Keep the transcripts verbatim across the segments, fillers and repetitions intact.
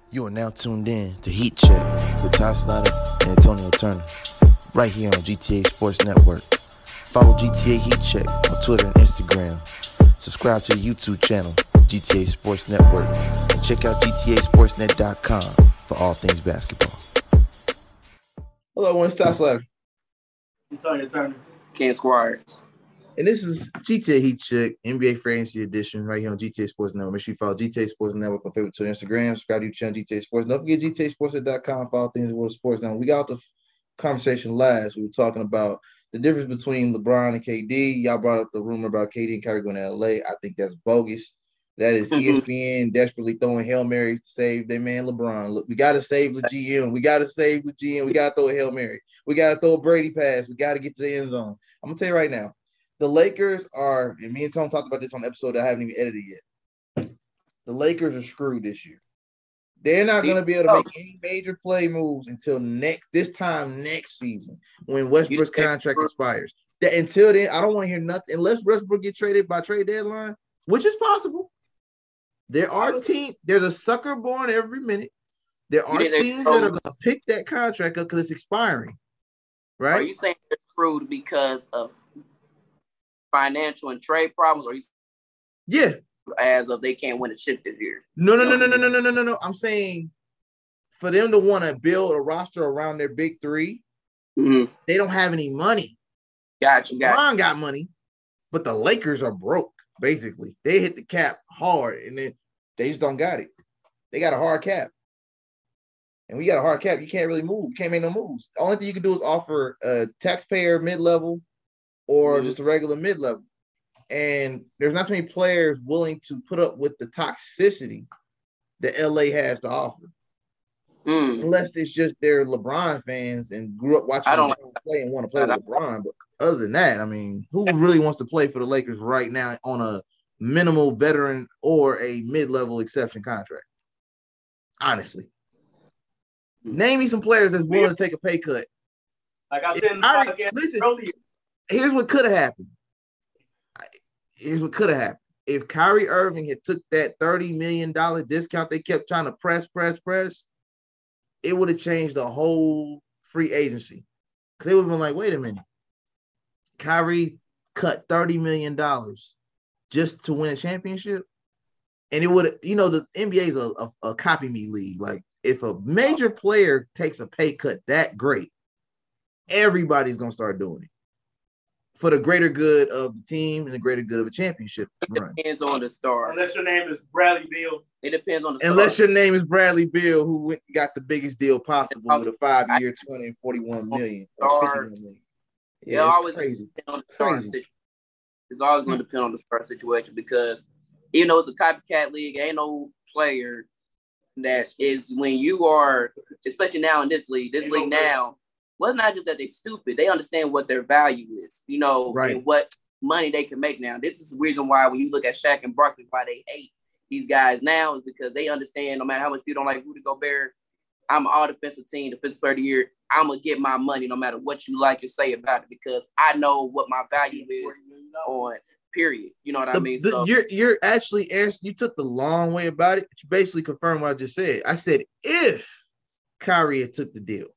You are now tuned in to Heat Check with Ty Snyder and Antonio Turner, right here on G T A Sports Network. Follow G T A Heat Check on Twitter and Instagram. Subscribe to the YouTube channel, G T A Sports Network, and check out G T A Sports Net dot com for all things basketball. Hello, everyone. It's Ty Snyder. Antonio Turner. Ken Squires. And this is G T A Heat Check, N B A Fantasy Edition, right here on G T A Sports Network. Make sure you follow G T A Sports Network on Facebook, Twitter, Instagram. Subscribe to your channel, G T A Sports. Don't forget G T A Sports dot com for all things world sports. Now, we got the conversation last. We were talking about the difference between LeBron and K D. Y'all brought up the rumor about K D and Kyrie going to L A. I think that's bogus. That is E S P N desperately throwing Hail Marys to save their man LeBron. Look, we got to save the G M. We got to save the G M. We got to throw a Hail Mary. We got to throw a Brady pass. We got to get to the end zone. I'm going to tell you right now. The Lakers are, and me and Tom talked about this on an episode that I haven't even edited yet. The Lakers are screwed this year. They're not going to be able to make any major play moves until next this time next season when Westbrook's contract expires. That until then, I don't want to hear nothing unless Westbrook get traded by trade deadline, which is possible. There are teams. There's a sucker born every minute. There are teams that are going to pick that contract up because it's expiring. Right? Are you saying they're screwed because of financial and trade problems, or you yeah, as of they can't win a chip this year? No, no, no, no, no, no, no, no, no, no. I'm saying for them to want to build a roster around their big three, mm-hmm. they don't have any money. Gotcha, gotcha. LeBron got money, but the Lakers are broke. Basically, they hit the cap hard, and then they just don't got it. They got a hard cap, and we got a hard cap. You can't really move. You can't make no moves. The only thing you can do is offer a taxpayer mid-level or mm-hmm. just a regular mid-level. And there's not too many players willing to put up with the toxicity that L A has to offer. Mm. Unless it's just they're LeBron fans and grew up watching LeBron play and want to play with LeBron. But other than that, I mean, who really wants to play for the Lakers right now on a minimal veteran or a mid-level exception contract? Honestly. Name me some players that's willing to take a pay cut. Like I said in the I, podcast listen, earlier. Here's what could have happened. Here's what could have happened. If Kyrie Irving had took that thirty million dollars discount they kept trying to press, press, press, it would have changed the whole free agency. Because they would have been like, wait a minute. Kyrie cut thirty million dollars just to win a championship? And it would have, you know, the N B A is a, a, a copy me league. Like, if a major player takes a pay cut that great, everybody's going to start doing it. For the greater good of the team and the greater good of a championship run. It depends on the star. Unless your name is Bradley Beal. It depends on the star. Unless your name is Bradley Beal, who went, got the biggest deal possible with a five-year, twenty and forty-one million. Star, yeah, it's always crazy. On the it's star crazy. Situation. It's always going to depend on the star situation because even though it's a copycat league, ain't no player that is when you are, especially now in this league, this ain't league no now. Well, it's not just that they're stupid. They understand what their value is, you know, right. and what money they can make now. This is the reason why when you look at Shaq and Barkley, why they hate these guys now is because they understand no matter how much you don't like Rudy Gobert, I'm an all-defensive team, defensive player of the year. I'm going to get my money no matter what you like and say about it because I know what my value is on period. You know what the, I mean? The, so, you're, you're actually, you took the long way about it, but you basically confirmed what I just said. I said if Kyrie had took the deal.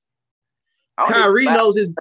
Kyrie knows his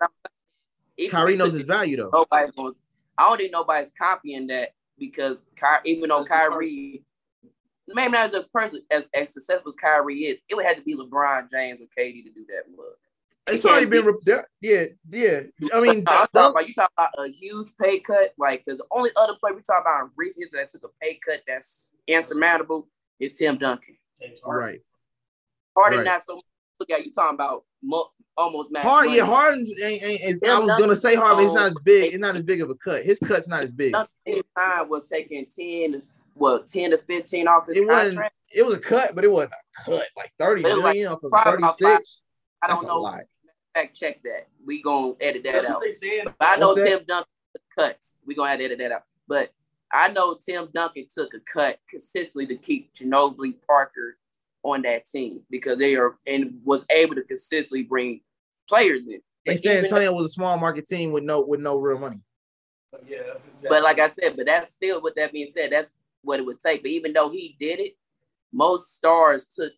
Kyrie knows his value though. Nobody's going, I don't think nobody's copying that because Ky, even though Kyrie, maybe not as person as, as successful as Kyrie is, it would have to be LeBron James or K D to do that. Look, it's already been re- yeah, yeah. I mean, no, talking about, you talk about a huge pay cut, like because the only other player we talk about in recent history that took a pay cut that's insurmountable is Tim Duncan. Right. Harden right. not so much. Look at you talking about mo- almost max. Harden, yeah, Harden ain't, ain't, ain't I was Duncan, gonna say Harden, it's not as big. It's not as big of a cut. His cut's not as big. Duncan time was taking ten, well, ten to fifteen off his it contract. Wasn't, it was a cut, but it wasn't a cut. Like thirty million like, off of thirty-six. I don't That's know. A lot. Fact check that. We gonna edit that That's out. What they said. But I know What's Tim Duncan took cuts. We gonna have to edit that out. But I know Tim Duncan took a cut consistently to keep Ginobili, Parker on that team because they are and was able to consistently bring players in. And San Antonio was a small market team with no with no real money. Yeah, exactly. But like I said, but that's still with that being said, that's what it would take. But even though he did it, most stars took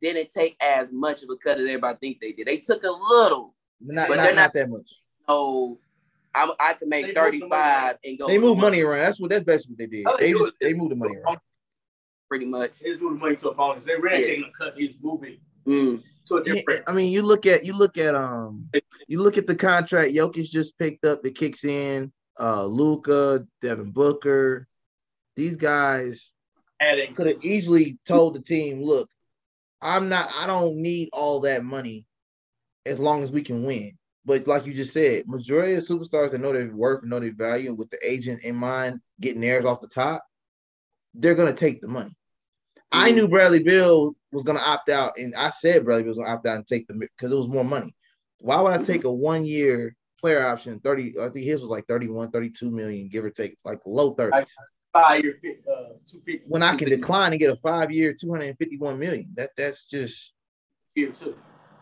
didn't take as much of a cut as everybody think they did. They took a little, not, but not, they're not not that much. No, I'm, I can make thirty-five and go. They move money around. That's what that's basically what they did. They, they just it. they moved the money around. Pretty much. They just moved the money to opponents. They really Yeah. taking a cut. They just moving Mm. to a different. I mean, you look at you look at um you look at the contract Jokic just picked up that kicks in. Uh, Luka, Devin Booker, these guys Adding could have easily told the team, "Look, I'm not. I don't need all that money as long as we can win." But like you just said, majority of superstars that know their worth and know their value, with the agent in mind, getting theirs off the top, they're gonna take the money. Mm-hmm. I knew Bradley Beal was gonna opt out, and I said Bradley Beal was gonna opt out and take the because it was more money. Why would I take a one-year player option? thirty, I think his was like thirty-one, thirty-two million, give or take, like low thirties. Five year, uh, two fifty. When I can decline and get a five-year, two hundred fifty-one million, that that's just here too.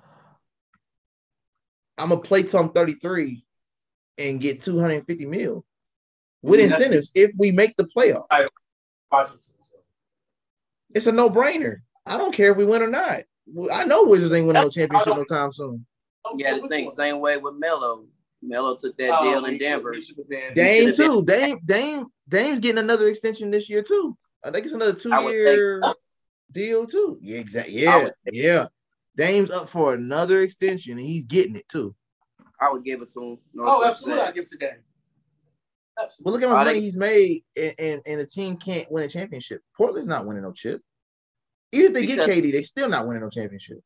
I'm gonna play till I'm thirty-three and get two hundred fifty mil with mm-hmm. incentives if we make the playoffs. I, it's a no-brainer. I don't care if we win or not. I know Wizards ain't winning no championship no time soon. Yeah, the thing, same way with Melo. Melo took that oh, deal in Denver. Dame too. Dame, Dame, Dame's getting another extension this year too. I think it's another two-year deal too. Yeah, exactly. Yeah, yeah. Dame's up for another extension, and he's getting it too. I would give it to him. No oh, absolutely, I give it to Dame. Absolutely. But look at how much money he's made, and, and and the team can't win a championship. Portland's not winning no chip. Even if they because, get K D, they still not winning no championship.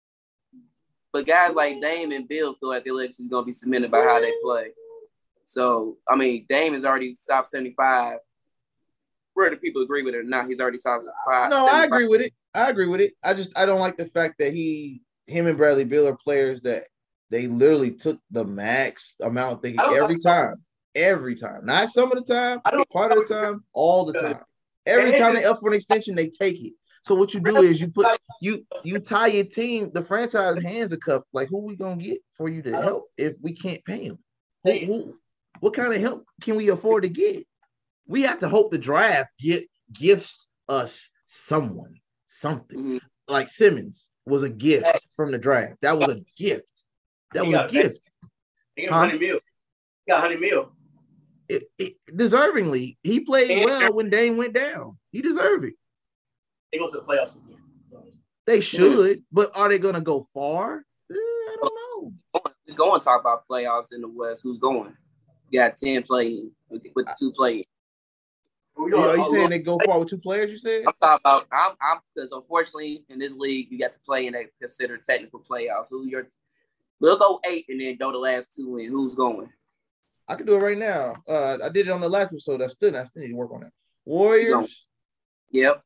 But guys like Dame and Bill feel like their legacy is going to be cemented by how they play. So, I mean, Dame has already top seventy-five. Whether people agree with it or not, he's already top five. No, I agree with it. I agree with it. I just I don't like the fact that he, him and Bradley Beal are players that they literally took the max amount they every time, every time. Not some of the time, part of the time, all the time. Every time they up for an extension, they take it. So what you do is you put you you tie your team, the franchise hands a cup. Like, who we gonna get for you to help if we can't pay him? Who, who, what kind of help can we afford to get? We have to hope the draft get gifts us someone, something. Mm-hmm. Like Simmons was a gift from the draft. That was a gift. That was a gift. He got one hundred mil. He got one hundred mil. It, it, deservingly, he played and well when Dame went down. He deserved it. They go to the playoffs again. They should, but are they going to go far? Eh, I don't know. We're going to talk about playoffs in the West. Who's going? You got ten playing with the two players. Are you, are you saying they go far with two players? You said? I'm talking about. I'm. I'm because unfortunately in this league you got to play in that considered technical playoffs. Who you're? We'll go eight and then go the last two in. Who's going? I can do it right now. Uh, I did it on the last episode. I still, I still need to work on that. Warriors. Yep.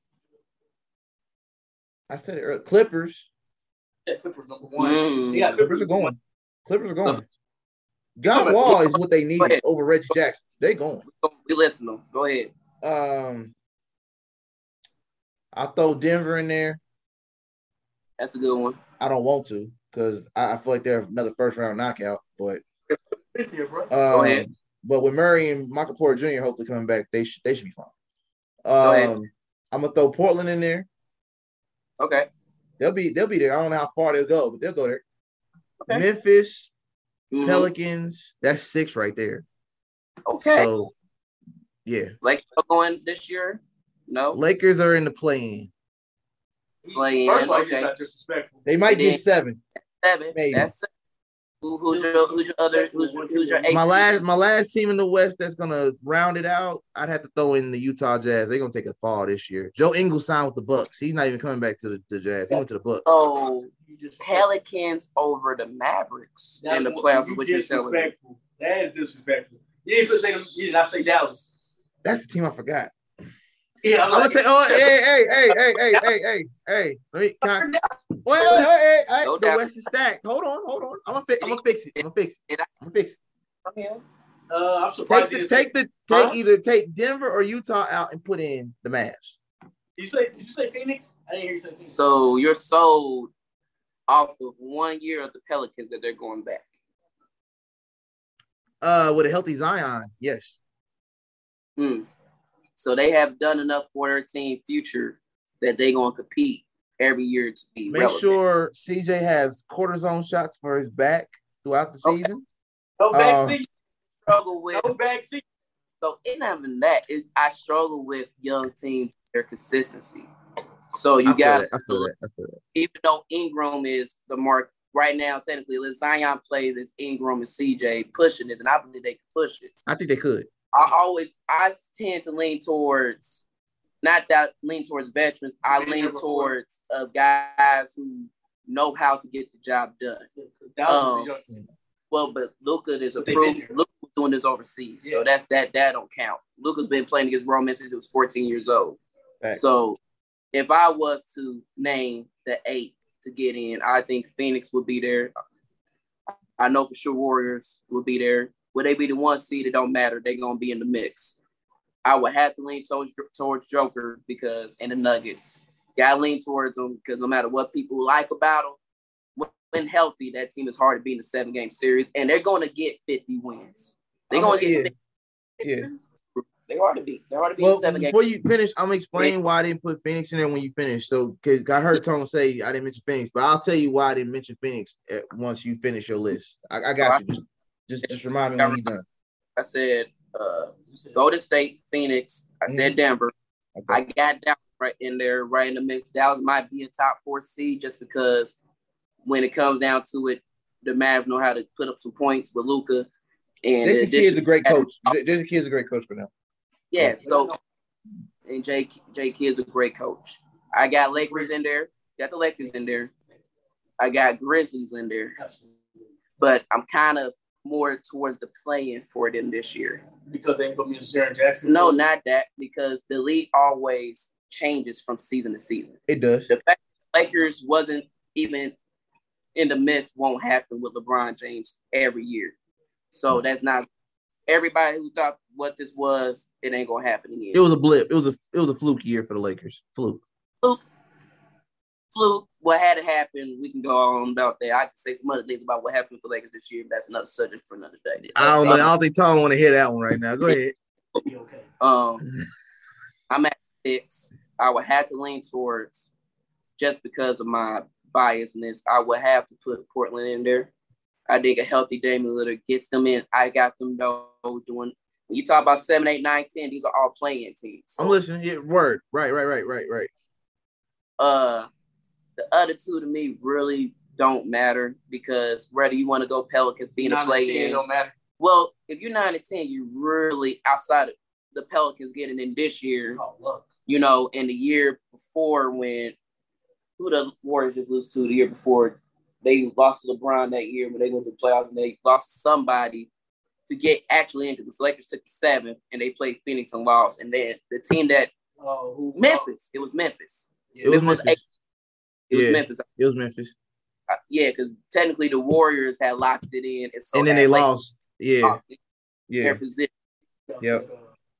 I said it earlier. Clippers. Yeah, Clippers number one. Mm. Yeah, Clippers, Clippers are going. Clippers are going. John Wall is what they needed over Reggie Jackson. They going. We listen to them. Go ahead. Um, I'll throw Denver in there. That's a good one. I don't want to because I, I feel like they're another first round knockout. But um, but with Murray and Michael Porter Junior hopefully coming back, they should they should be fine. Um, I'm gonna throw Portland in there. Okay. They'll be they'll be there. I don't know how far they'll go, but they'll go there. Okay. Memphis, mm-hmm. Pelicans, that's six right there. Okay. So yeah. Lakers are going this year? No. Lakers are in the play-in. Play-in. First of okay. Not disrespectful. They might get seven. Seven. Maybe. That's seven. Who, who's your who's your other who's, who's your eight? My last my last team in the West that's gonna round it out. I'd have to throw in the Utah Jazz. They're gonna take a fall this year. Joe Ingles signed with the Bucks. He's not even coming back to the, the Jazz. He went to the Bucks. Oh, Pelicans over the Mavericks in the playoffs. What you're telling me? That is disrespectful. You didn't say them. You did not say Dallas. That's the team I forgot. Yeah, I'm gonna take. Oh, hey, hey, hey, hey, hey, hey, hey, hey. Let me. Can I, well, hey, hey, hey. No the doubt. West is stacked. Hold on, hold on. I'm gonna fix. I'm gonna fix it. I'm gonna fix it. I'm gonna fix it. Uh, I'm surprised. Take the, take the take huh? either take Denver or Utah out and put in the Mavs. Did you say? Did you say Phoenix? I didn't hear you say Phoenix. So you're sold off of one year of the Pelicans that they're going back. Uh, with a healthy Zion, yes. Hmm. So they have done enough for their team future that they're going to compete every year to be Make relevant. sure C J has cortisone shots for his back throughout the Okay. season. No Uh, backseat. Struggle with No backseat. so it not even that. It, I struggle with young teams, their consistency. So you I feel got that. I feel that. I feel that. even though Ingram is the mark right now, technically, let Zion play this Ingram and C J pushing this, and I believe they can push it. I think they could. I always I tend to lean towards not that lean towards veterans. I lean towards uh, guys who know how to get the job done. Um, well, but Luka is a proof. Luka was doing this overseas, yeah. So that's that. That don't count. Luka's been playing against Roman since he was fourteen years old. Right. So, if I was to name the eight to get in, I think Phoenix would be there. I know for sure Warriors would be there. Would they be the one seed? It don't matter. They're gonna be in the mix. I would have to lean towards towards Joker because and the Nuggets. Gotta lean towards them because no matter what people like about them, when healthy, that team is hard to beat in a seven game series, and they're going to get fifty wins. They're going to get yeah. fifty yeah. They're hard to beat. They're hard to beat well, in seven before games. you finish, I'm gonna explain why I didn't put Phoenix in there when you finish. So, because I heard Tone say I didn't mention Phoenix, but I'll tell you why I didn't mention Phoenix at, once you finish your list. I, I got you. Just, just, just remind me when you're done. I said uh, Golden State, Phoenix. I mm-hmm. said Denver. Okay. I got Dallas right in there, right in the mix. Dallas might be a top four seed just because when it comes down to it, the Mavs know how to put up some points with Luka. And Jason Kidd's a great coach. Jason Kidd's a great coach for them. Yeah, so and Jay Jay Kidd's a great coach. I got Lakers in there. Got the Lakers in there. I got Grizzlies in there. But I'm kind of more towards the play-in for them this year. Because they put me in Jaren Jackson? No, not that. Because the league always changes from season to season. It does. The fact that Lakers wasn't even in the midst won't happen with LeBron James every year. So that's not everybody who thought what this was, it ain't gonna happen again. It was a blip. It was a it was a fluke year for the Lakers. Fluke. Fluke. Fluke. What had to happen, we can go on about that. I can say some other things about what happened for the Lakers this year, but that's another subject for another day. I don't know. Um, I don't think Tom want to hear that one right now. Go ahead. Okay. Um, I'm at six. I would have to lean towards just because of my biasness. I would have to put Portland in there. I think a healthy Damian Lillard gets them in. I got them though doing. When you talk about seven, eight, nine, ten, these are all playing teams. So, I'm listening. Yeah, word. Right, right, right, right, right. Uh, the other two to me really don't matter because whether you want to go Pelicans being a play-in, don't matter. Well, if you're nine and ten, you really outside of the Pelicans getting in this year. Oh, look. You know, in the year before when who the Warriors just lose to the year before. They lost to LeBron that year when they went to the playoffs, and they lost to somebody to get actually into the Lakers took the seventh, and they played Phoenix and lost. And then the team that oh, who, Memphis, it was Memphis. Yeah, it was Memphis. Memphis. It yeah, was Memphis. It was Memphis. Uh, yeah, because technically the Warriors had locked it in, and, so and then they Lakers lost. Yeah, yeah. Their position. Yep.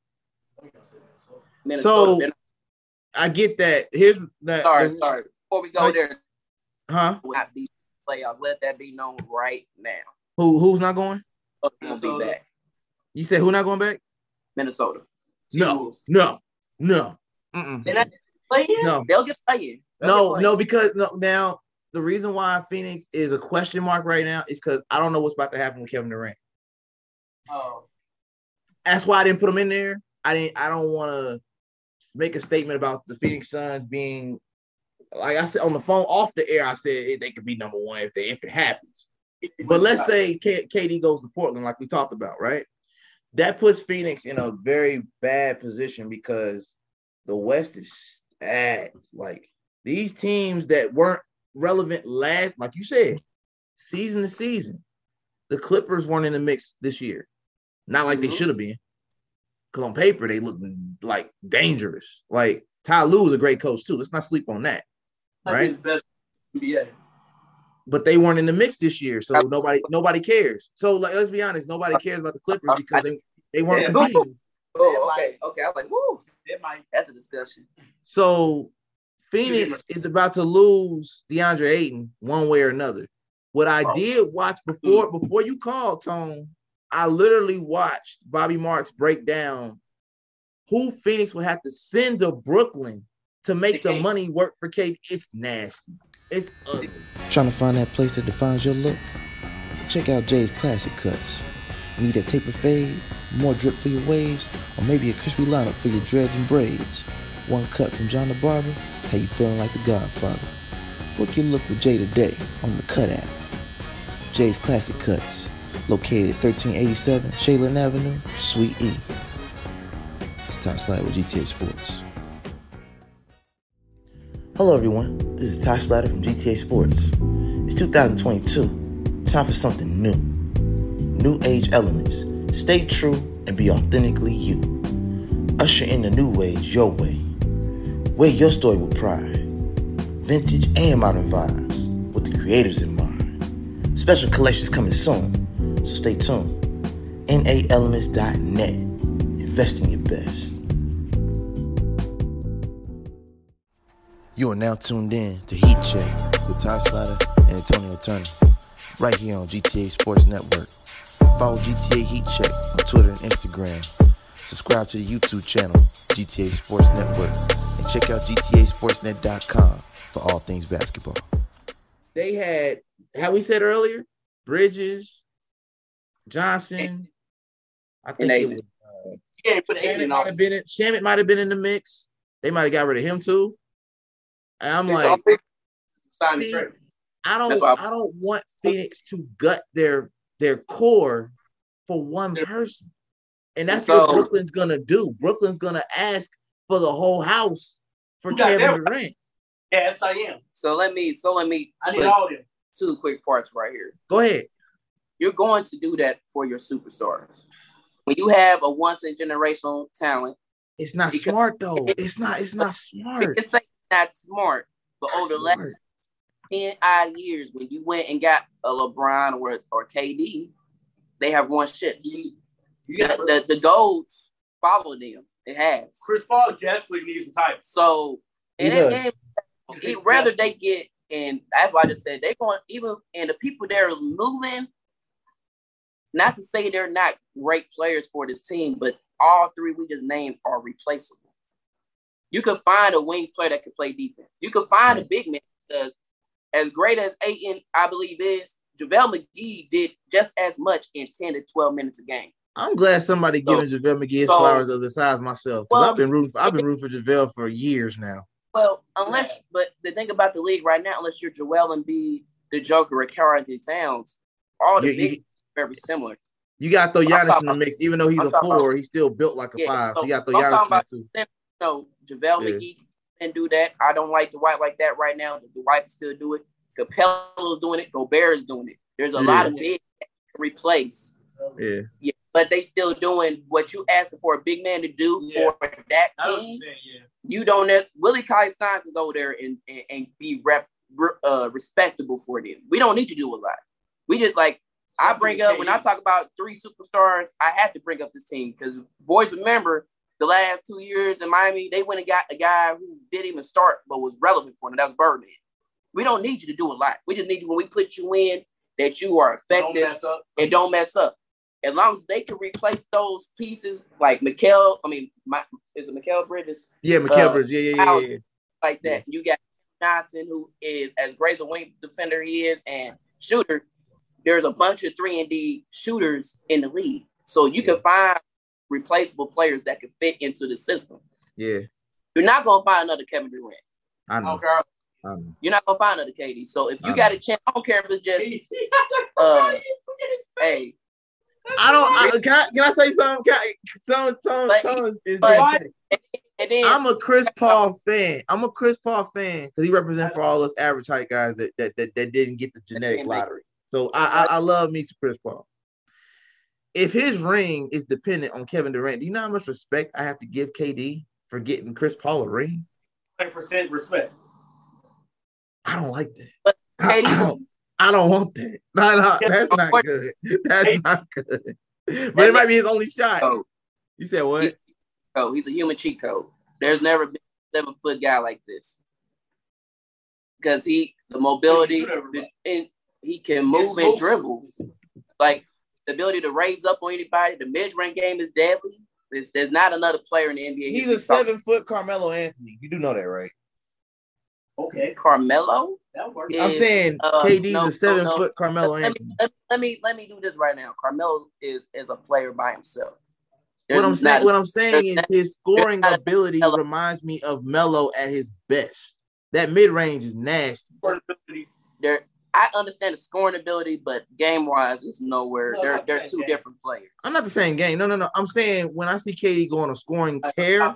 Minnesota, so I get that. Here's that. Sorry, the, sorry. Before we go like, there, huh? Not be playoffs. Let that be known right now. Who who's not going? Oh, be back. You said who not going back? Minnesota. No, no, no. Mm-mm. They're not playing. No, they'll get playing. No, no, because no. Now the reason why Phoenix is a question mark right now is because I don't know what's about to happen with Kevin Durant. Oh, that's why I didn't put them in there. I didn't. I don't want to make a statement about the Phoenix Suns being. Like I said on the phone off the air, I said they could be number one if they if it happens. But let's say K- KD goes to Portland, like we talked about, right? That puts Phoenix in a very bad position because the West is stacked. Like these teams that weren't relevant last, like you said, season to season, the Clippers weren't in the mix this year. Not like mm-hmm. they should have been. Because on paper they look like dangerous. Like Ty Lue is a great coach too. Let's not sleep on that. Right, the best N B A. But they weren't in the mix this year, so nobody nobody cares. So like, let's be honest, nobody cares about the Clippers because they, they weren't yeah. competing. Oh, okay, okay. I'm like, woo, that's a discussion. So Phoenix is about to lose DeAndre Ayton one way or another. What I did watch before before you called, Tone, I literally watched Bobby Marks break down who Phoenix would have to send to Brooklyn to make the money work for K D. It's nasty. It's ugly. Trying to find that place that defines your look? Check out Jay's Classic Cuts. Need a taper fade, more drip for your waves, or maybe a crispy lineup for your dreads and braids? One cut from John the Barber, how you feeling like the Godfather? Book your look with Jay today on the Cut app. Jay's Classic Cuts, located at thirteen eighty-seven Shaylin Avenue, Suite E. It's Ty Slatter with G T A Sports. Hello everyone, this is Ty Slatter from G T A Sports. It's two thousand twenty-two, time for something new. New age elements. Stay true and be authentically you. Usher in the new ways your way. Wear your story with pride. Vintage and modern vibes with the creators in mind. Special collections coming soon, so stay tuned. N A elements dot net. Invest in your best. You are now tuned in to Heat Check with Ty Slatter and Antonio Turner, right here on G T A Sports Network. Follow G T A Heat Check on Twitter and Instagram. Subscribe to the YouTube channel, G T A Sports Network, and check out G T A sports net dot com for all things basketball. They had, how we said earlier, Bridges, Johnson. I think it was, uh, Yeah, put Shamit might have been in, Shamit might have been in the mix. They might have got rid of him too. And I'm It's like, sign the see, trade. I don't, That's why I don't want Phoenix to gut their their core for one person, and that's So- what Brooklyn's gonna do. Brooklyn's gonna ask for the whole house for Who got Kevin them? Durant. Yes, I am. So let me, so let me I need put all of them. two quick parts right here. Go ahead. You're going to do that for your superstars. When you have a once in generational talent, It's not Because- smart though. It's not. It's not you smart. can say not smart, but Not over the last smart. ten odd years, when you went and got a LeBron or or K D, they have won ships. You, you The, got the, the golds follow them. It has. Chris Paul desperately needs some type. So, and, He it, does. and it, rather they get, and that's why I just said they're going, even, and the people they're moving, not to say they're not great players for this team, but all three we just named are replaceable. You can find a wing player that can play defense. You can find a big man because as great as Ayton, I believe, is, JaVale McGee did just as much in ten to twelve minutes a game. I'm glad somebody So- giving JaVale McGee his so- flowers of the size myself. 'Cause Well- I've been rooting for I've been rooting for JaVale for years now. Well, unless, but the thing about the league right now, unless you're Joel Embiid, the Joker, or Karl Anthony Towns, all the You- you- big are very similar. You got to throw I'm Giannis in talking the about- mix, even though he's I'm a talking four, about- he's still built like a Yeah, five. So so you got to throw I'm Giannis talking in there about- too. No, JaVale Yeah. McGee can do that. I don't like Dwight like that right now. Dwight can still do it. Capella's doing it. Gobert is doing it. There's a Yeah. lot of big that can replace. Yeah. Yeah, but they still doing what you asking for a big man to do Yeah. for that I know what team. you're saying, yeah. You don't know. Willie Cauley-Stein can go there and, and, and be rep, uh, respectable for them. We don't need to do a lot. We just like, I bring up, when I talk about three superstars, I have to bring up this team because boys remember the last two years in Miami, they went and got a guy who didn't even start but was relevant for them. That was Birdman. We don't need you to do a lot. We just need you when we put you in that you are Don't effective mess up. and don't mess up. As long as they can replace those pieces like Mikal, I mean, my, is it Mikal Bridges? Yeah, Mikal Uh, Bridges. Yeah, yeah, yeah, yeah. Like that. You got Johnson, who is as great as a wing defender he is and shooter. There's a bunch of three and D shooters in the league. So you can find replaceable players that can fit into the system. Yeah, You're not going to find another Kevin Durant. I know. Okay. I know. You're not going to find another K D. So if you I got know. a chance, I don't care if it's just, uh, hey, I don't. I, can, I, can I say something? Can I, Tone, Tone, But- Tone is but- there. and then I'm a Chris Paul fan. I'm a Chris Paul fan because he represents for all us average height guys that that, that that didn't get the genetic lottery. So I, I I love me some Chris Paul. If his ring is dependent on Kevin Durant, do you know how much respect I have to give K D for getting Chris Paul a ring? one hundred percent respect. I don't like that. But I, K D's I don't, I don't want that. No, no, that's not good. That's not good. But it might be his only shot. code. You said what? He's, oh, he's a human cheat code. There's never been a seven foot guy like this because he the mobility He can shoot everybody. the, and he can move and dribble. Like the ability to raise up on anybody. The mid range game is deadly. There's, there's not another player in the N B A. He's who a can talk- seven foot Carmelo Anthony. You do know that, right? Okay, Carmelo. that works. is, I'm saying uh, K D's no, a seven no, no. foot Carmelo Let me, Anthony. let, let me let me do this right now. Carmelo is is a player by himself. There's What I'm saying, not- what I'm saying is not- his scoring not a ability Melo. reminds me of Melo at his best. That mid range is nasty. There, I understand the scoring ability, but game wise, it's nowhere. No, they're I'm they're saying two game. different players. I'm not the same game. No, no, no. I'm saying when I see K D go on a scoring tear,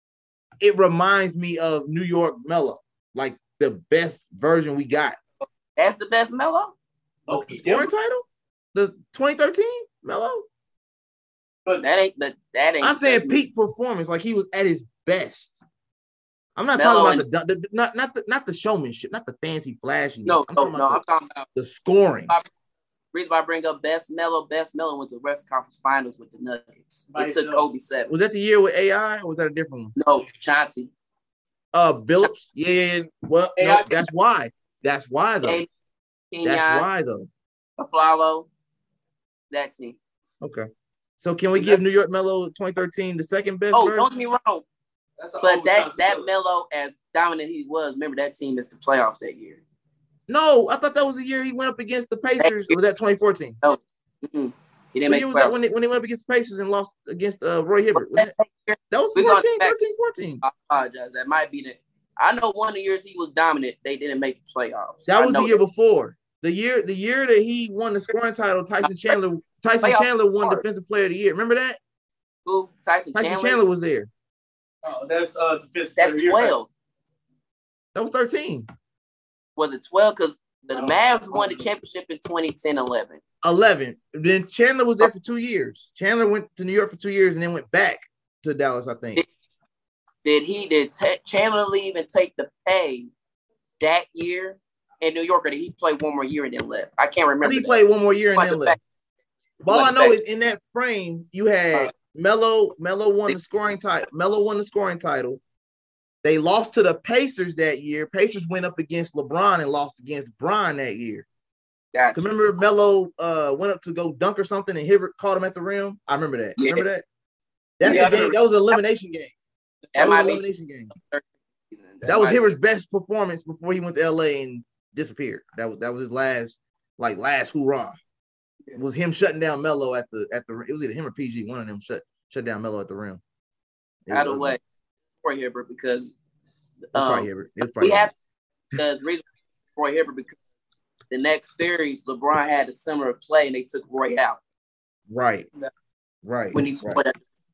it reminds me of New York Melo, like the best version we got. That's the best Melo. The Okay, scoring title, the twenty thirteen Melo. but That ain't but that ain't. I'm saying that's- peak performance, like he was at his best. I'm not Melo talking about the, the not not the not the showmanship, not the fancy flashiness. No, I'm no, talking no. about I'm talking about the, the scoring. reason why I bring up best Melo. Best Melo was the West Conference Finals with the Nuggets. By It took itself. Kobe seven. Was that the year with A I or was that a different one? No, Chauncey. Uh, Billups. Yeah. Well, A I no, that's why. That's why though. Gabe, That's Kenyon, why though. Aflalo, that team. Okay. So can we give New York Melo twenty thirteen the second best? Oh, version? don't get me wrong. that's an But old that Chauncey that Billups. Melo, as dominant he was, remember that team missed the playoffs that year. No, I thought that was the year he went up against the Pacers. Or was that twenty fourteen? No, mm-mm. he didn't What make year was playoffs. that when they, when they went up against the Pacers and lost against uh, Roy Hibbert? Was that, that was We gonna fourteen, back- thirteen, fourteen. I apologize. That might be the. I know one of the years he was dominant, they didn't make the playoffs. That I was the know year before. The year the year that he won the scoring title, Tyson Chandler Tyson Playoff Chandler won hard. Defensive Player of the Year. Remember that? Who? Tyson, Tyson Chandler. Chandler was there. Oh, that's uh defensive player of That's the year. twelve. That was thirteen. Was it twelve? Because the Mavs won the championship in twenty ten eleven. eleven. Then Chandler was there for two years. Chandler went to New York for two years and then went back to Dallas, I think. Did he did t- Chandler leave and take the pay that year in New York, or did he play one more year and then left? I can't I remember. think he that. played one more year and But then the left. fact- But all but I the know fact- is in that frame, you had Melo. Melo won the scoring title. Melo won the scoring title. They lost to the Pacers that year. Pacers went up against LeBron and lost against Bron that year. Gotcha. Remember Melo uh, went up to go dunk or something and Hibbert caught him at the rim? I remember that. Yeah. Remember that? That's Yeah, the I game. That was an elimination game. That, That was might an be. elimination game. That, That was might- Hibbert's best performance before he went to L A and disappeared. That was that was his last, like last hoorah. It was him shutting down Melo at the at the. It was either him or P G. One of them shut shut down Melo at the rim. It By the was- way, for Hibbert because it was probably um, Hibbert. It was we probably have Hibbert. because reason for Hibbert because the next series LeBron had a similar play and they took Roy out Right, right. when he right. scored.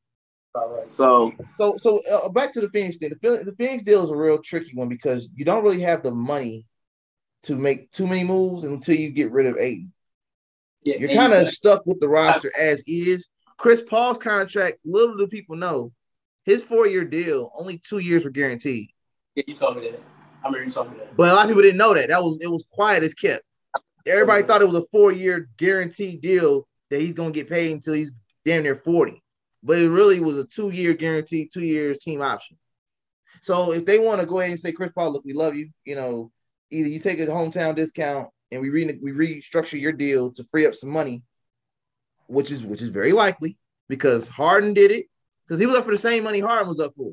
So So, so uh, back to the Phoenix deal. The, Phil- the Phoenix deal is a real tricky one because you don't really have the money to make too many moves until you get rid of Ayton. Yeah, You're and kind you- of stuck with the roster as is. Chris Paul's contract, little do people know, his four-year deal, only two years were guaranteed. Yeah, you told me that. I remember you told me that. But a lot of people didn't know that. That was it was quiet as kept. Everybody thought it was a four-year guaranteed deal that he's gonna get paid until he's damn near forty. But it really was a two-year guarantee, two years team option. So if they want to go ahead and say, Chris Paul, look, we love you, you know, either you take a hometown discount and we re- we restructure your deal to free up some money, which is which is very likely because Harden did it because he was up for the same money Harden was up for.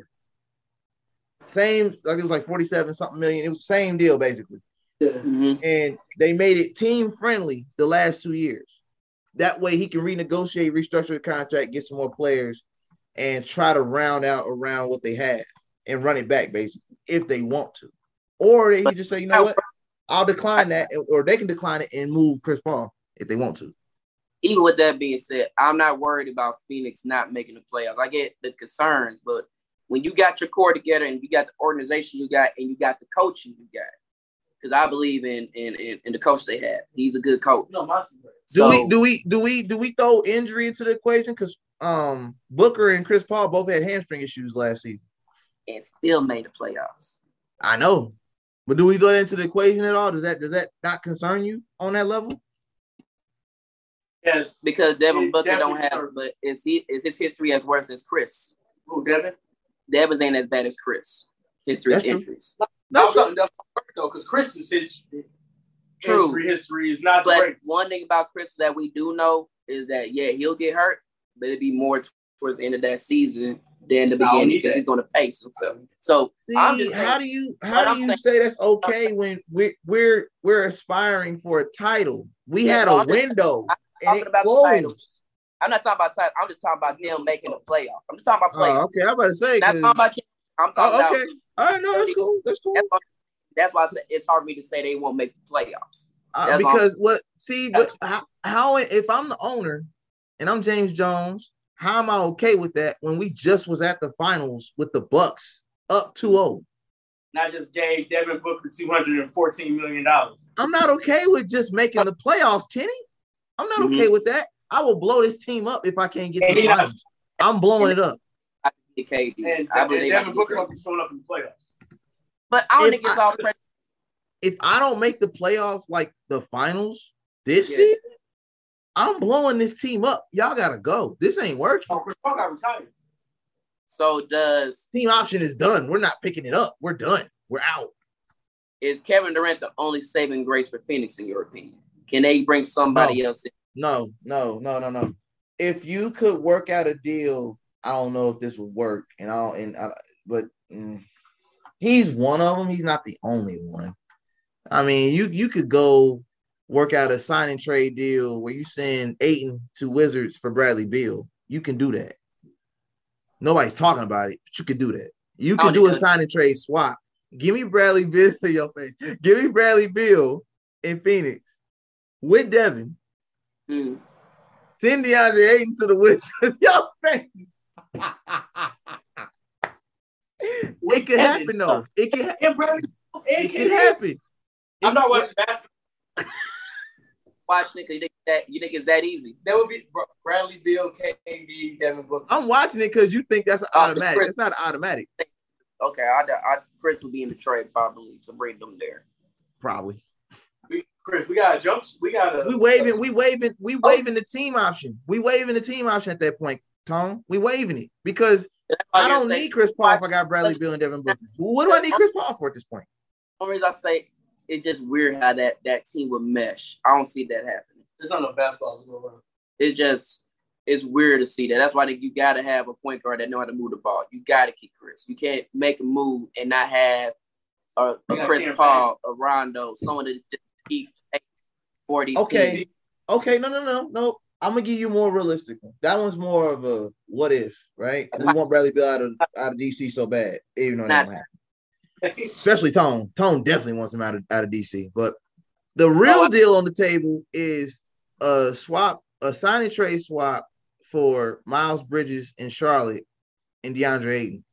Same, like it was like forty-seven something million. It was the same deal basically. Yeah. mhm. And they made it team friendly the last two years. That way he can renegotiate, restructure the contract, get some more players, and try to round out around what they have and run it back basically if they want to. Or they can just say, you know what, I'll decline that, or they can decline it and move Chris Paul if they want to. Even with that being said, I'm not worried about Phoenix not making the playoffs. I get the concerns, but when you got your core together and you got the organization you got and you got the coaching you got, because I believe in, in in in the coach they have. He's a good coach. No, Monty. Do So, we do we do we do we throw injury into the equation? Because um Booker and Chris Paul both had hamstring issues last season. and still made the playoffs. I know. But do we throw that into the equation at all? Does that does that not concern you on that level? Yes. Because Devin It Booker don't definitely have, deserves- but is he is his history as worse as Chris? Who, Devin? Devin's ain't as bad as Chris. History That's of true. injuries. That's That's that's though, because Chris's history, True. injury history is not But great. one thing about Chris that we do know is that yeah, he'll get hurt, but it'd be more towards the end of that season than the beginning because he's going to pace himself. So See, I'm just saying, how do you how do you saying, say that's okay when we're we're we're aspiring for a title? We yeah, had no, a I'm just, window I'm and talking it about closed. the title. I'm not talking about title. I'm just talking about them making a playoff. I'm just talking about playoffs. Oh, okay. I'm about to say. Not talking about. I'm talking oh, okay. about. All right, no, that's cool. That's cool. That's why, that's why I said it's hard for me to say they won't make the playoffs. Uh, because what? See, but how, how? If I'm the owner and I'm James Jones, how am I okay with that when we just was at the finals with the Bucks up two oh? Not just gave Devin Booker two hundred fourteen million dollars. I'm not okay with just making the playoffs, Kenny. I'm not mm-hmm. okay with that. I will blow this team up if I can't get to the finals. I'm blowing it up. I and, and, and Devin Booker will be showing up in the playoffs. But I don't if think it's I, all pressure. If I don't make the playoffs like the finals this yeah. season, I'm blowing this team up. Y'all gotta go. This ain't working. Oh, Chris Paul got retired. So does team option is done. We're not picking it up. We're done. We're out. Is Kevin Durant the only saving grace for Phoenix in your opinion? Can they bring somebody no. else in? No, no, no, no, no. If you could work out a deal, I don't know if this would work, and I don't, and I, but mm, he's one of them. He's not the only one. I mean, you you could go work out a sign and trade deal where you send Ayton to Wizards for Bradley Beal. You can do that. Nobody's talking about it, but you could do that. You can do a sign and trade swap. Give me Bradley Beal in your face. Give me Bradley Beal in Phoenix with Devin. Mm. Send DeAndre Ayton to the Wizards. Your face. It could happen though. It can. Ha- it, it can happen. I'm not watching basketball. Watch, nigga. You think that you think it's that easy? That would be Bradley Beal, K D, Devin Booker. I'm watching it because you think that's automatic. It's not automatic. Okay, I, I Chris will be in the trade probably to bring them there. Probably. We, Chris, we got a jump. We got a. We waving. We waving. We waving the team option. We waving the team option at that point, Tom. We waving it because I don't need Chris Paul if I got Bradley Beal and Devin Booker. What do I need Chris Paul for at this point? The only reason I say it's just weird how that, that team would mesh. I don't see that happening. There's not enough basketballs to go around. It's just it's weird to see that. That's why you got to have a point guard that know how to move the ball. You got to keep Chris. You can't make a move and not have a, a Chris Paul, a Rondo, someone to just keep forty. Okay, teams. okay, no, no, no, no. I'm gonna give you a more realistic one. That one's more of a what if, right? We want Bradley Beal out of out of D C so bad, even though that won't happen. Especially Tone. Tone definitely wants him out of out of D C. But the real oh, I- deal on the table is a swap, a sign and trade swap for Miles Bridges in Charlotte and DeAndre Ayton.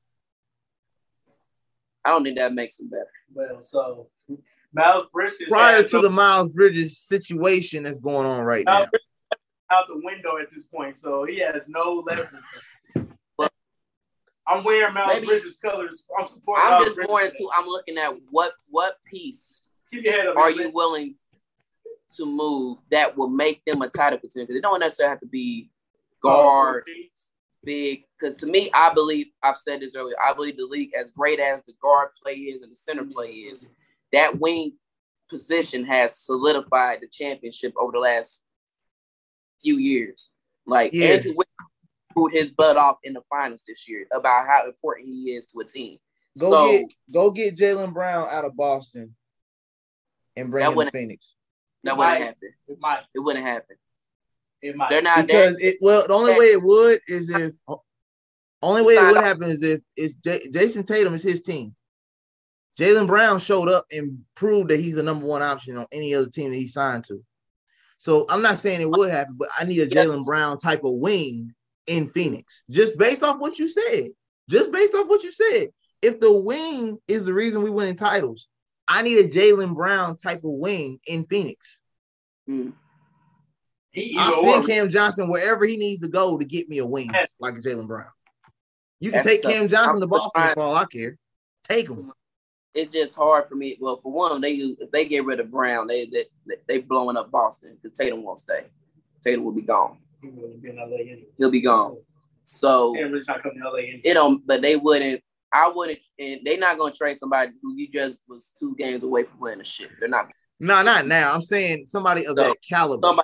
I don't think that makes him better. Well, so Miles Bridges prior to no- the Miles Bridges situation that's going on right Miles now. Out the window at this point, so he has no leverage. But I'm wearing Miles maybe, Bridges colors. I'm supporting. I'm Miles just Bridges more into. I'm looking at what what piece Keep your head up, are man. you willing to move that will make them a title contender? Because it don't necessarily have to be guard, oh, big. Because to me, I believe I've said this earlier. I believe the league, as great as the guard play is and the center play is, that wing position has solidified the championship over the last few years. Like yeah. Andrew put his butt off in the finals this year about how important he is to a team. Go so, get go get Jaylen Brown out of Boston and bring him to Phoenix. That wouldn't happen. It might. It wouldn't happen. It might. They're not because it. Well, the only way it would is if only way it would happen is if it's J- Jason Tatum is his team. Jaylen Brown showed up and proved that he's the number one option on any other team that he signed to. So I'm not saying it would happen, but I need a Jaylen Brown type of wing in Phoenix. Just based off what you said. Just based off what you said. If the wing is the reason we winning titles, I need a Jaylen Brown type of wing in Phoenix. Hmm. I'll send Cam Johnson wherever he needs to go to get me a wing like a Jaylen Brown. You can That's take Cam Johnson I'm to Boston for all I care. Take him. It's just hard for me. Well, for one, they if they get rid of Brown, they they they blowing up Boston because Tatum won't stay. Tatum will be gone. He will be in L A anyway. He'll be gone. So Tatum's not coming to L A anyway. It don't. But they wouldn't. I wouldn't. And they're not going to trade somebody who you just was two games away from winning a shit. They're not. No, not now. I'm saying somebody of so, that caliber. Somebody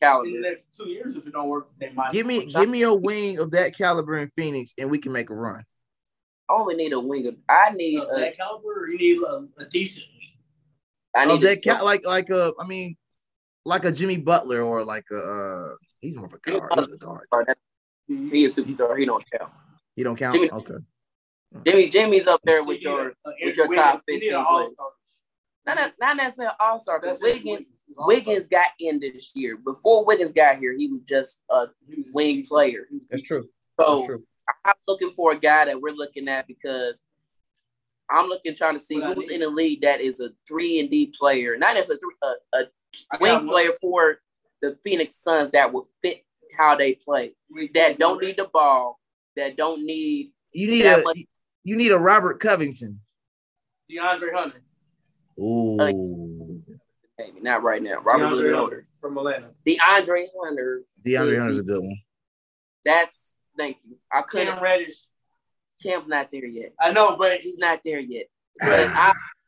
caliber. In the next two years, if it don't work, they might. Give me, give me a wing of that caliber in Phoenix, and we can make a run. I only need a wing. Of, I need of a, that caliber. Or you need a, a decent wing. I need oh, that a, cal- like like a, I mean, like a Jimmy Butler or like a. Uh, he's more of a guard. He's a guard. He is a superstar. He don't count. He don't count. Jimmy, okay. Jimmy, Jimmy's up there with So your uh, with your Wiggins, top you need fifteen an players. all-star. Not, not, not necessarily all star, because That's Wiggins Wiggins is all-star. Wiggins got in this year. Before Wiggins got here, he was just a He was- wing player. That's true. So That's true. I'm looking for a guy that we're looking at because I'm looking trying to see What I who's need. in the league that is a three and D player, not necessarily a, a I got wing one. player for the Phoenix Suns that will fit how they play. We- That don't need the ball. That don't need You need that a much- you need a Robert Covington. DeAndre Hunter. Ooh, maybe not right now. Robert's a DeAndre little bit Hunter older. from Atlanta. DeAndre Hunter. DeAndre is- Hunter's a good one. That's thank you. I couldn't. Cam Reddish. Cam's not there yet. I know, but He's not there yet. But I,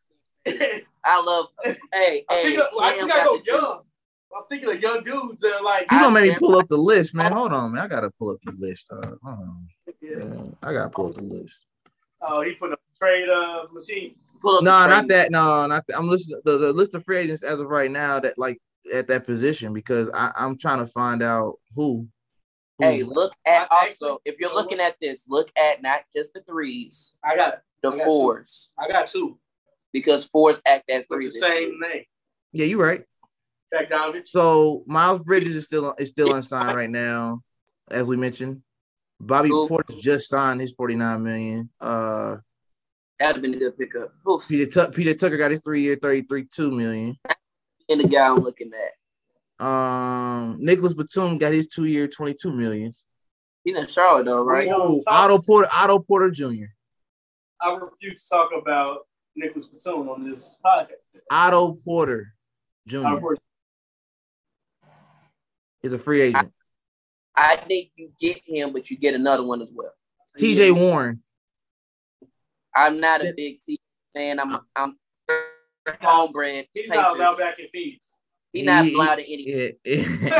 I love. Hey, I hey, think I, I Cam think I got go the young. juice. I'm thinking of young dudes that are like. You gonna I- make me pull up the list, man. Hold on, man. I gotta pull up the list. Uh, hold on. Yeah. Yeah, I gotta pull up the list. Oh, he put up a trade uh, machine. Pull up No, the not trade. that. No, not that. I'm listening to the, the list of free agents as of right now that like at that position because I, I'm trying to find out who. who Hey, look at I- also if you're you know looking what? at this, look at not just the threes, I got the I got fours, I got two. because fours act as With threes. the this same year. name. yeah, you're right. Bogdanovich. So Miles Bridges is still is still unsigned right now, as we mentioned. Bobby Who? Portis just signed his forty-nine million. Uh, That'd have been a good pickup. Oof. Peter Tuck Peter Tucker got his three-year, thirty-three two million. And the guy I'm looking at. Um, Nicholas Batum got his two-year, twenty-two million. He's in Charlotte though, right? Yeah. Oh, Otto Porter, Otto Porter Junior I refuse to talk about Nicholas Batum on this podcast. Otto Porter I Junior report- is a free agent. I think you get him, but you get another one as well. T J Warren. I'm not a big T fan. I'm I'm homebred. He's not Pacers. allowed back in Phoenix. He's not He- allowed to any. Yeah.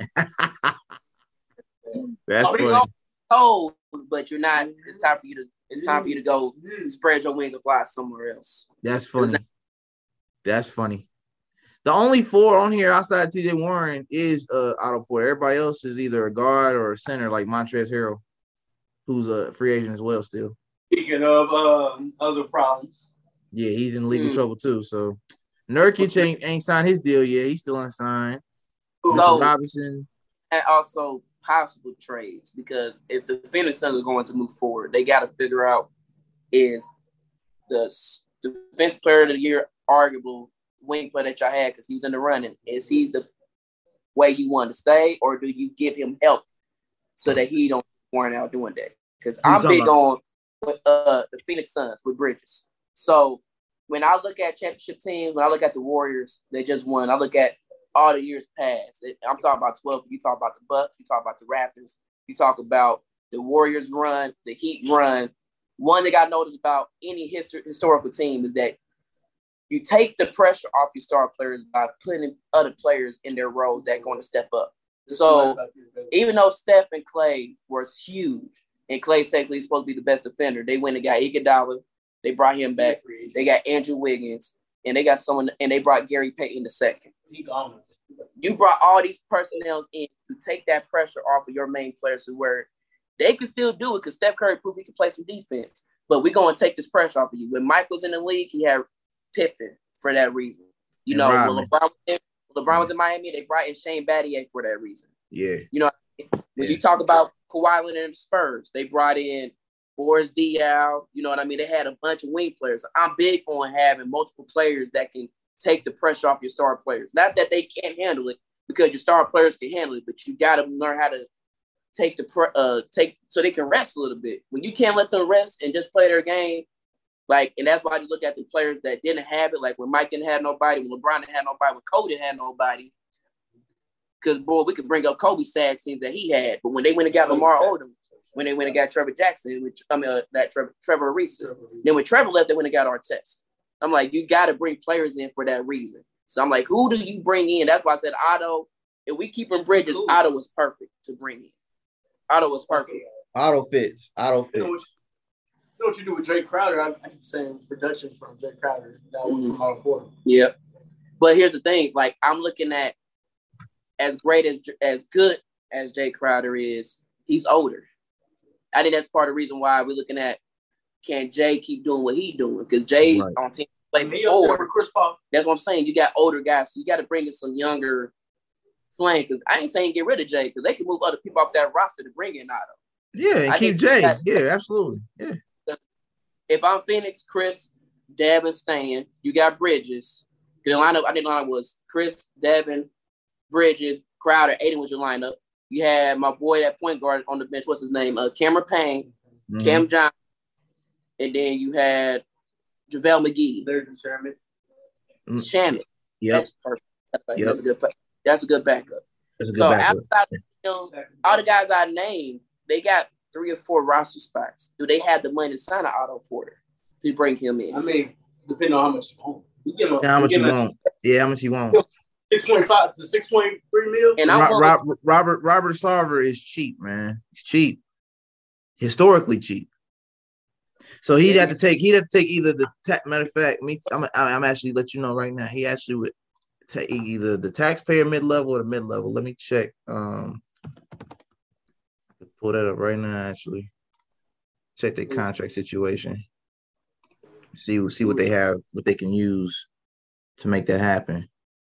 That's Oh, he's funny. on- Cold, but you're not. It's time for you to. It's time for you to go spread your wings and fly somewhere else. That's funny. That's funny. The only four on here outside T J Warren is uh Otto Porter. Everybody else is either a guard or a center, like Montrezl Harrell, who's a free agent as well still. Speaking of um, other problems, Yeah, he's in legal Hmm. trouble too. So Nurkic ain't, ain't signed his deal yet. He's still unsigned. So- Mitchell Robinson. And also possible trades, because if the Phoenix Suns are going to move forward, they got to figure out is the defense player of the year arguable wing player that y'all had because he was in the running. Is he the way you want to stay, or do you give him help so that he don't worn out doing that? Because Who you I'm talking big about? on with uh the Phoenix Suns with Bridges. So when I look at championship teams, when I look at the Warriors, they just won. I look at all the years past. It- I'm talking about twelve. You talk about the Bucks. You talk about the Raptors. You talk about the Warriors run, the Heat run. One thing I noticed about any histor- historical team is that you take the pressure off your star players by putting other players in their roles that are going to step up. So even though Steph and Clay were huge, and Clay's technically supposed to be the best defender, they went and got Iguodala. They brought him back. They got Andrew Wiggins, and they got someone, and they brought Gary Payton the second. he gone. You brought all these personnel in to take that pressure off of your main players to where they can still do it because Steph Curry proved he can play some defense. But we're going to take this pressure off of you. When Mike was in the league, he had Pippen for that reason. You And know, when Rodman. LeBron, was in, LeBron was in Miami, they brought in Shane Battier for that reason. Yeah. When Yeah. you talk about Kawhi Leonard and the Spurs, they brought in Boris Diaw. You know what I mean? They had a bunch of wing players. I'm big on having multiple players that can take the pressure off your star players. Not that they can't handle it, because your star players can handle it, but you got to learn how to take the pre- uh take so they can rest a little bit. When you can't let them rest and just play their game, like, and that's why you look at the players that didn't have it, like when Mike didn't have nobody, when LeBron didn't have nobody, when Kobe didn't have nobody. Because, boy, we could bring up Kobe's sad teams that he had, but when they went and got Lamar Odom, when they went and got Trevor Jackson, which I mean uh, that Trevor, Trevor Ariza, then when Trevor left, they went and got Artest. I'm like, you got to bring players in for that reason. So I'm like, who do you bring in? That's why I said Otto if we keep him Bridges, Ooh. Otto was perfect to bring in. Otto was perfect. Otto fits. Otto fits. You know what you, you, know what you do with Jay Crowder? I, I keep saying production from Jay Crowder. That mm-hmm. was from Otto Ford. Yeah. But here's the thing. Like, I'm looking at as great as as good as Jay Crowder is, he's older. I think that's part of the reason why we're looking at can Jay keep doing what he's doing? Because Jay right. on team play before. Chris Paul. That's what I'm saying. You got older guys, so you got to bring in some younger flame. Because I ain't saying get rid of Jay, because they can move other people off that roster to bring in Otto. Yeah, and I keep Jay. Got, yeah, absolutely. Yeah. If I'm Phoenix, Chris, Devin, Stan, you got Bridges. The lineup, I think the lineup was Chris, Devin, Bridges, Crowder, Aiden was your lineup. You had my boy at point guard on the bench. What's his name? Uh, Cameron Payne, mm-hmm. Cam Johnson, and then you had JaVale McGee. There's Shamit. Mm-hmm. Shamit. Yep. That's perfect. That's, yep. that's a good. That's a good backup. That's a good so backup. outside of them, all the guys I named, they got three or four roster spots. Do they have the money to sign an Otto Porter to bring him in? I mean, depending on how much you want. You give him, yeah, how much you him want? Yeah, how much you want? Six point five to six point three mil. And Ro- I'm Ro- Robert Robert Sarver is cheap, man. He's cheap, historically cheap. So he'd have to take he'd have to take either the ta- matter of fact, me I'm I'm actually let you know right now. He actually would take either the taxpayer mid level or the mid level. Let me check. Um, pull that up right now. Actually, check their contract situation. See see what they have, what they can use to make that happen.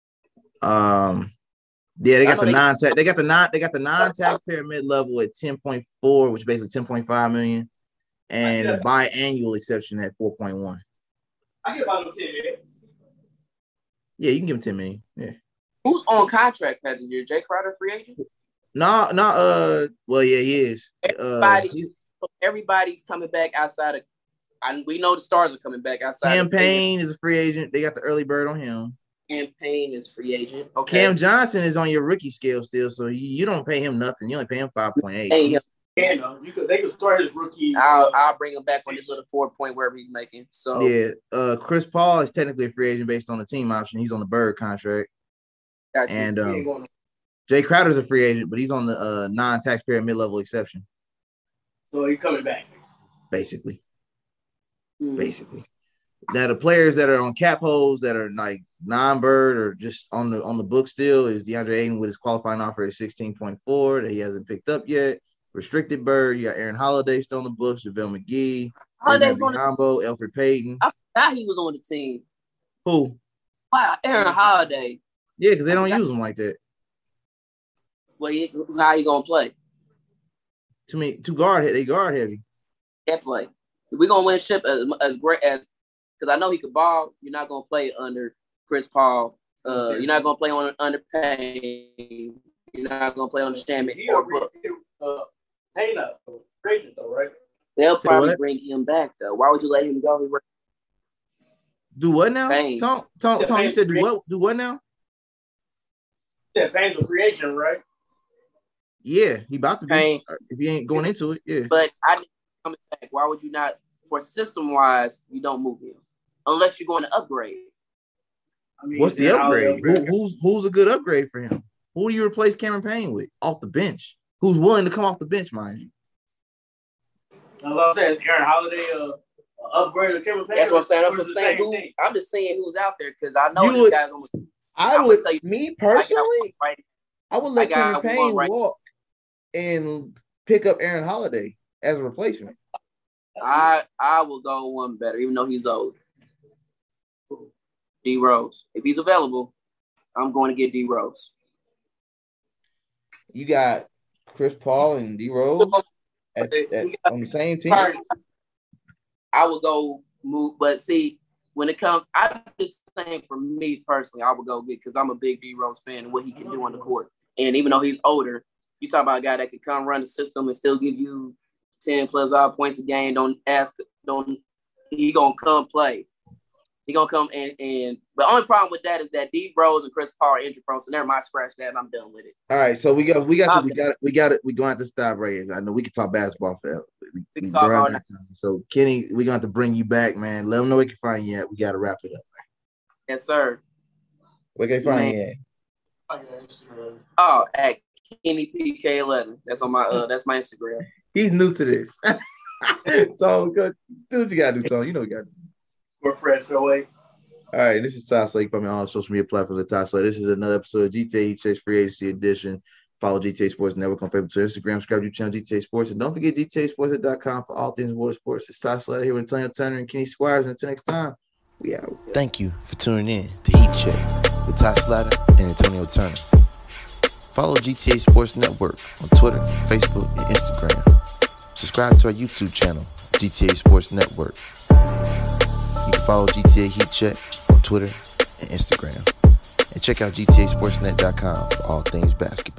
Um, yeah, they got the non tax. They got the non. They got the non taxpayer mid level at ten point four, which is basically ten point five million, and the biannual exception at four point one. I get about ten million. Yeah, you can give him ten million. Yeah. Who's on contract past year? Jay Crowder, free agent? No, no. Uh, well, yeah, he is. Everybody, uh, everybody's coming back outside of. And we know the stars are coming back outside. Cam Payne is a free agent. They got the early bird on him. Cam Payne is free agent. Okay. Cam Johnson is on your rookie scale still, so you, you don't pay him nothing. You only pay him five point eight. Hey, yeah, no, you could. They could start his rookie. I'll I'll bring him back on this little four point wherever he's making. So yeah, uh, Chris Paul is technically a free agent based on the team option. He's on the Bird contract, gotcha. and um, Jay Crowder's a free agent, but he's on the uh, non-taxpayer mid-level exception. So he's coming back, basically. Mm. Basically. Now the players that are on cap holds that are like non-bird or just on the on the book still is DeAndre Ayton with his qualifying offer at sixteen point four that he hasn't picked up yet. Restricted bird, you got Aaron Holiday still on the books, JaVale McGee, Holiday's on Combo, Elfrid Payton. I forgot he was on the team. Who? Wow, Aaron Holiday. Yeah, because they don't use him like that. Well, he, how you gonna play? Too many, too guard they guard heavy. Can't play. If we're gonna win ship as as great as because I know he could ball. You're not gonna play under Chris Paul. Uh, you're not gonna play on under Payne. You're not gonna play on the Shamit or Book. Uh, Payne up, great though, right? They'll probably bring him back though. Why would you let him go? Do what now? Payne. Tom, Tom, Yeah, Tom you Payne's said do free- what? Do what now? Yeah, Payne's a free agent, right? Yeah, he about to be. Payne. If he ain't going into it, yeah. But I didn't come back. Why would you not? For system wise, you don't move him unless you're going to upgrade. I mean, What's the yeah, I'll upgrade? Who, upgrade. who's who's a good upgrade for him? Who do you replace Cameron Payne with off the bench? Who's willing to come off the bench, mind you? That's what I'm saying. Is Aaron Holiday uh, upgrade of Kevin Payne? That's what I'm saying. I'm Or just is it the saying same who. thing? I'm just saying who's out there because I know You this would- guy's almost. I I'm would, gonna tell you- me I got personally, one right. I would let I got Cameron Payne one right. walk and pick up Aaron Holiday as a replacement. I I will go one better, even though he's old. D Rose, if he's available, I'm going to get D Rose. You got Chris Paul and D Rose at, at, on the same team. I would go move, but see, when it comes, I'm just saying for me personally, I would go get because I'm a big D Rose fan and what he can do on the court. And even though he's older, you talk about a guy that can come run the system and still give you ten plus odd points a game. Don't ask, don't he gonna come play? He gonna come and and. But the only problem with that is that D Rose and Chris Paul are injury prone, so never mind, scratch that. And I'm done with it. All right, so we got we got to, we Okay. got we got it. We going to have to stop right here. I know we can talk basketball forever. We, We can we talk run all out night. of time. So Kenny, we're going to have to bring you back, man. Let them know where they can find you at. We got to wrap it up. Yes, sir. Where can they find Man. you at? Oh, at Kenny P K eleven. That's on my uh. That's my Instagram. He's new to this. So good. Do what you gotta do, Tone. You know what you gotta do. We're fresh away. All right, this is Ty Slade from all social media platforms at Ty Slade. This is another episode of G T A Heat Check's Free Agency Edition. Follow G T A Sports Network on Facebook, Instagram, subscribe to your channel G T A Sports, and don't forget G T A Sports dot com for all things water sports. It's Ty Slade here with Antonio Turner and Kenny Squires. And until next time, we out. Thank you for tuning in to Heat Check with Ty Slatter and Antonio Turner. Follow G T A Sports Network on Twitter, Facebook, and Instagram. Subscribe to our YouTube channel, G T A Sports Network. You can follow G T A Heat Check on Twitter and Instagram. And check out G T A Sports Net dot com for all things basketball.